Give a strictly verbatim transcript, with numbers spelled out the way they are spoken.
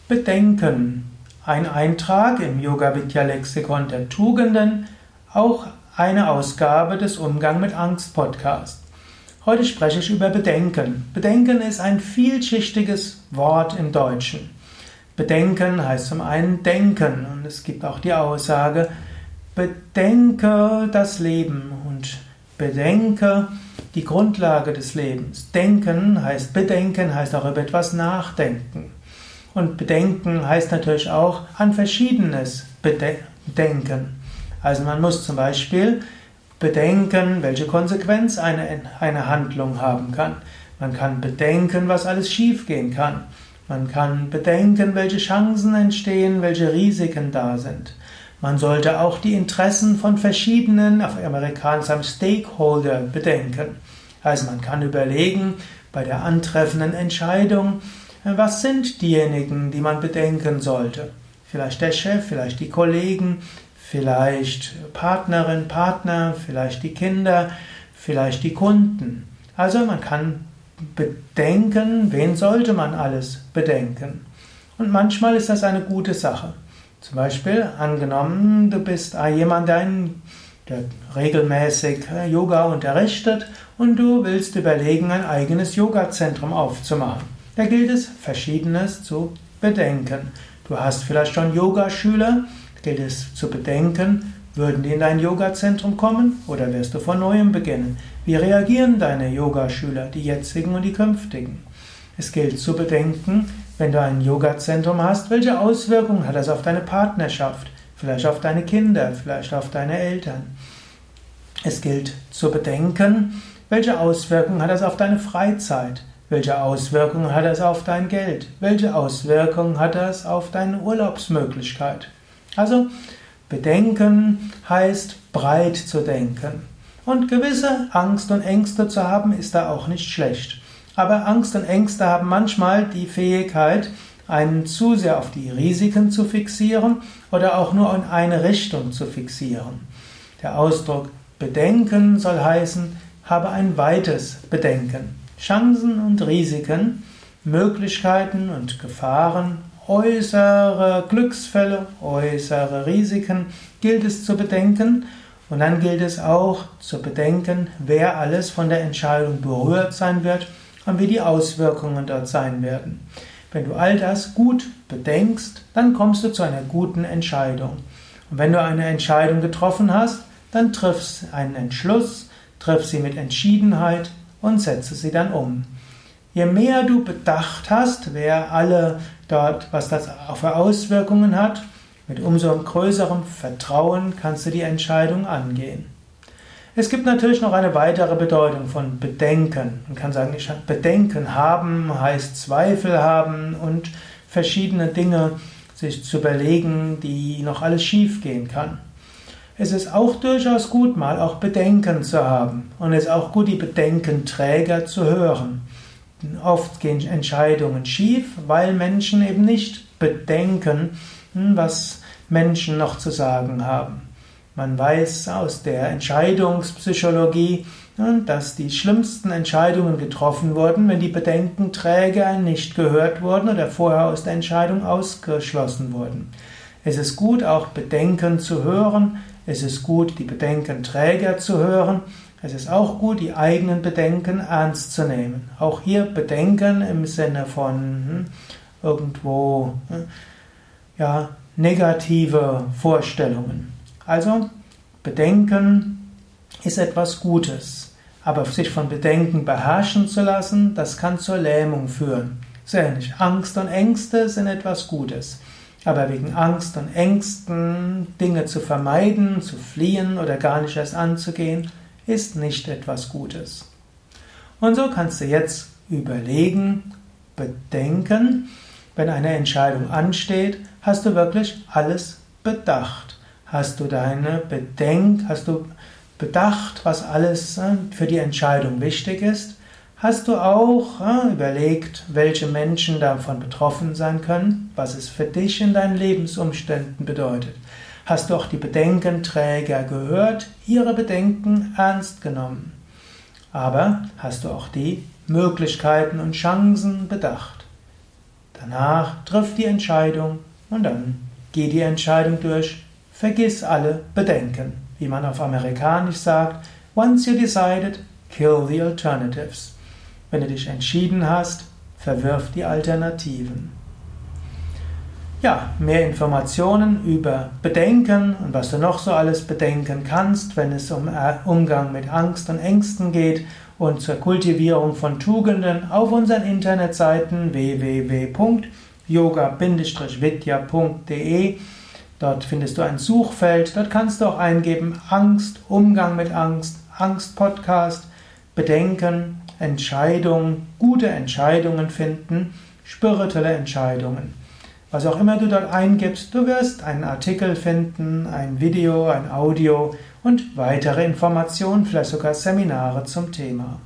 Bedenken. Ein Eintrag im Yoga-Vidya-Lexikon der Tugenden, auch eine Ausgabe des Umgang mit Angst Podcast. Heute spreche ich über Bedenken. Bedenken ist ein vielschichtiges Wort im Deutschen. Bedenken heißt zum einen denken, und es gibt auch die Aussage, bedenke das Leben und bedenke die Grundlage des Lebens. Denken heißt bedenken, heißt auch über etwas nachdenken. Und bedenken heißt natürlich auch an Verschiedenes bedenken. Also man muss zum Beispiel bedenken, welche Konsequenz eine, eine Handlung haben kann. Man kann bedenken, was alles schiefgehen kann. Man kann bedenken, welche Chancen entstehen, welche Risiken da sind. Man sollte auch die Interessen von verschiedenen, auf Amerikanisch sagen Stakeholder, bedenken. Also man kann überlegen, bei der antreffenden Entscheidung, was sind diejenigen, die man bedenken sollte? Vielleicht der Chef, vielleicht die Kollegen, vielleicht Partnerin, Partner, vielleicht die Kinder, vielleicht die Kunden. Also man kann bedenken, wen sollte man alles bedenken. Und manchmal ist das eine gute Sache. Zum Beispiel, angenommen, du bist jemand, der, der regelmäßig Yoga unterrichtet und du willst überlegen, ein eigenes Yoga-Zentrum aufzumachen. Da gilt es, Verschiedenes zu bedenken. Du hast vielleicht schon Yogaschüler, gilt es zu bedenken, würden die in dein Yoga-Zentrum kommen oder wirst du von Neuem beginnen? Wie reagieren deine Yogaschüler, die jetzigen und die künftigen? Es gilt zu bedenken, wenn du ein Yoga-Zentrum hast, welche Auswirkungen hat das auf deine Partnerschaft, vielleicht auf deine Kinder, vielleicht auf deine Eltern? Es gilt zu bedenken, welche Auswirkungen hat das auf deine Freizeit? Welche Auswirkungen hat das auf dein Geld? Welche Auswirkungen hat das auf deine Urlaubsmöglichkeit? Also, bedenken heißt breit zu denken. Und gewisse Angst und Ängste zu haben, ist da auch nicht schlecht. Aber Angst und Ängste haben manchmal die Fähigkeit, einen zu sehr auf die Risiken zu fixieren oder auch nur in eine Richtung zu fixieren. Der Ausdruck bedenken soll heißen, habe ein weites Bedenken. Chancen und Risiken, Möglichkeiten und Gefahren, äußere Glücksfälle, äußere Risiken gilt es zu bedenken und dann gilt es auch zu bedenken, wer alles von der Entscheidung berührt sein wird und wie die Auswirkungen dort sein werden. Wenn du all das gut bedenkst, dann kommst du zu einer guten Entscheidung. Und wenn du eine Entscheidung getroffen hast, dann triffst einen Entschluss, triff sie mit Entschiedenheit und setze sie dann um. Je mehr du bedacht hast, wer alle dort, was das für Auswirkungen hat, mit umso größerem Vertrauen kannst du die Entscheidung angehen. Es gibt natürlich noch eine weitere Bedeutung von Bedenken. Man kann sagen, Bedenken haben heißt Zweifel haben und verschiedene Dinge sich zu überlegen, die noch alles schief gehen kann. Es ist auch durchaus gut, mal auch Bedenken zu haben. Und es ist auch gut, die Bedenkenträger zu hören. Oft gehen Entscheidungen schief, weil Menschen eben nicht bedenken, was Menschen noch zu sagen haben. Man weiß aus der Entscheidungspsychologie, dass die schlimmsten Entscheidungen getroffen wurden, wenn die Bedenkenträger nicht gehört wurden oder vorher aus der Entscheidung ausgeschlossen wurden. Es ist gut, auch Bedenken zu hören. Es ist gut, die Bedenkenträger zu hören. Es ist auch gut, die eigenen Bedenken ernst zu nehmen. Auch hier Bedenken im Sinne von hm, irgendwo hm, ja, negative Vorstellungen. Also, Bedenken ist etwas Gutes. Aber sich von Bedenken beherrschen zu lassen, das kann zur Lähmung führen. So ähnlich. Angst und Ängste sind etwas Gutes. Aber wegen Angst und Ängsten Dinge zu vermeiden, zu fliehen oder gar nicht erst anzugehen, ist nicht etwas Gutes. Und so kannst du jetzt überlegen, bedenken, wenn eine Entscheidung ansteht, hast du wirklich alles bedacht. Hast du deine Bedenk, hast du bedacht, was alles für die Entscheidung wichtig ist? Hast du auch äh, überlegt, welche Menschen davon betroffen sein können, was es für dich in deinen Lebensumständen bedeutet? Hast du auch die Bedenkenträger gehört, ihre Bedenken ernst genommen? Aber hast du auch die Möglichkeiten und Chancen bedacht? Danach triff die Entscheidung und dann geh die Entscheidung durch. Vergiss alle Bedenken. Wie man auf Amerikanisch sagt, once you decided, kill the alternatives. Wenn du dich entschieden hast, verwirf die Alternativen. Ja, mehr Informationen über Bedenken und was du noch so alles bedenken kannst, wenn es um Umgang mit Angst und Ängsten geht und zur Kultivierung von Tugenden auf unseren Internetseiten w w w punkt yoga Bindestrich vidya punkt de. Dort findest du ein Suchfeld, dort kannst du auch eingeben Angst, Umgang mit Angst, Angst-Podcast, Bedenken, Entscheidungen, gute Entscheidungen finden, spirituelle Entscheidungen. Was auch immer du dort eingibst, du wirst einen Artikel finden, ein Video, ein Audio und weitere Informationen, vielleicht sogar Seminare zum Thema.